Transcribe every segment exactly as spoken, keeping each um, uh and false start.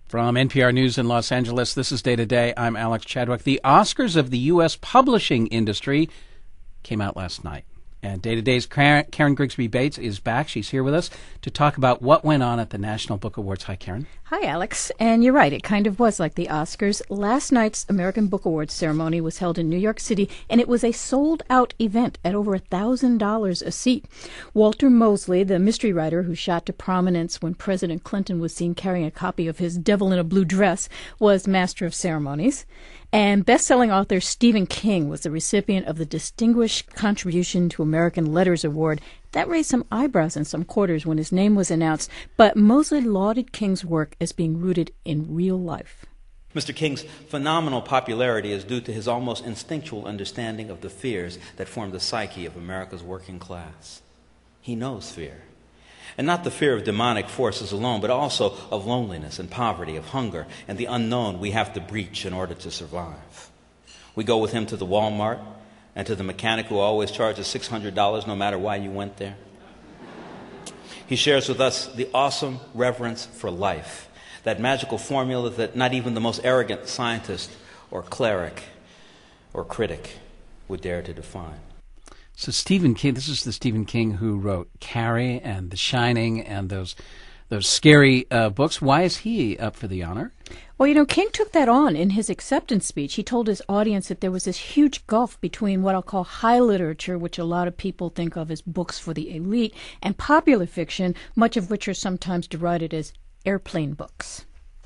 From N P R News in Los Angeles, this is Day to Day. I'm Alex Chadwick. The Oscars of the U S publishing industry came out last night. And Day to Day's Karen Grigsby Bates is back. She's here with us to talk about what went on at the National Book Awards. Hi, Karen. Hi, Alex. And you're right, it kind of was like the Oscars. Last night's American Book Awards ceremony was held in New York City, and it was a sold-out event at over one thousand dollars a seat. Walter Mosley, the mystery writer who shot to prominence when President Clinton was seen carrying a copy of his Devil in a Blue Dress, was master of ceremonies. And best-selling author Stephen King was the recipient of the Distinguished Contribution to American Letters Award. That raised some eyebrows in some quarters when his name was announced, but Mosley lauded King's work as being rooted in real life. Mister King's phenomenal popularity is due to his almost instinctual understanding of the fears that form the psyche of America's working class. He knows fear. And not the fear of demonic forces alone, but also of loneliness and poverty, of hunger, and the unknown we have to breach in order to survive. We go with him to the Walmart and to the mechanic who always charges six hundred dollars no matter why you went there. He shares with us the awesome reverence for life, that magical formula that not even the most arrogant scientist or cleric or critic would dare to define. So Stephen King, this is the Stephen King who wrote Carrie and The Shining and those those scary uh, books. Why is he up for the honor? Well, you know, King took that on in his acceptance speech. He told his audience that there was this huge gulf between what I'll call high literature, which a lot of people think of as books for the elite, and popular fiction, much of which are sometimes derided as airplane books.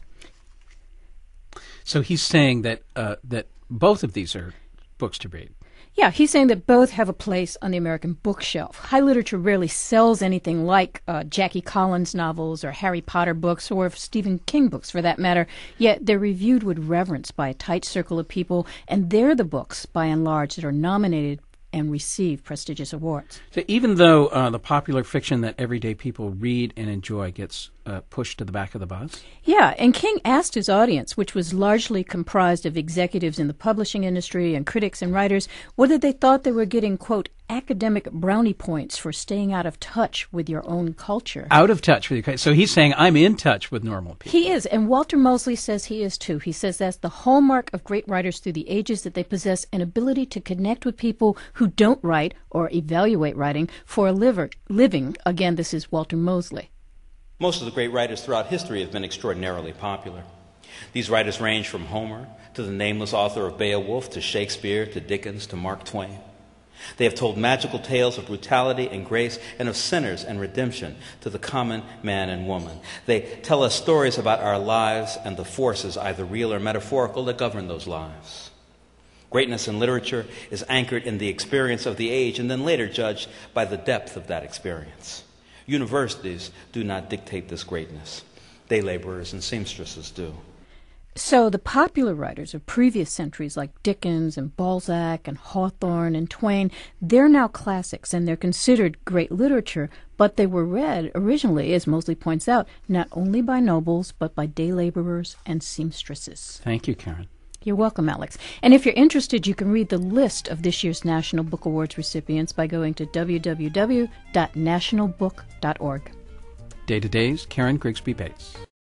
So he's saying that uh, that both of these are books to read. Yeah, he's saying that both have a place on the American bookshelf. High literature rarely sells anything like uh, Jackie Collins novels or Harry Potter books or Stephen King books, for that matter, yet they're reviewed with reverence by a tight circle of people, and they're the books, by and large, that are nominated and receive prestigious awards. So even though uh, the popular fiction that everyday people read and enjoy gets uh, pushed to the back of the bus? Yeah, and King asked his audience, which was largely comprised of executives in the publishing industry and critics and writers, whether they thought they were getting, quote, academic brownie points for staying out of touch with your own culture. Out of touch with your So he's saying, I'm in touch with normal people. He is, and Walter Mosley says he is too. He says that's the hallmark of great writers through the ages, that they possess an ability to connect with people who don't write or evaluate writing for a liver, living. Again, this is Walter Mosley. Most of the great writers throughout history have been extraordinarily popular. These writers range from Homer to the nameless author of Beowulf to Shakespeare to Dickens to Mark Twain. They have told magical tales of brutality and grace and of sinners and redemption to the common man and woman. They tell us stories about our lives and the forces, either real or metaphorical, that govern those lives. Greatness in literature is anchored in the experience of the age and then later judged by the depth of that experience. Universities do not dictate this greatness. Day laborers and seamstresses do. So the popular writers of previous centuries like Dickens and Balzac and Hawthorne and Twain, they're now classics and they're considered great literature, but they were read originally, as Mosley points out, not only by nobles but by day laborers and seamstresses. Thank you, Karen. You're welcome, Alex. And if you're interested, you can read the list of this year's National Book Awards recipients by going to w w w dot national book dot org. Day to Day's Karen Grigsby Bates.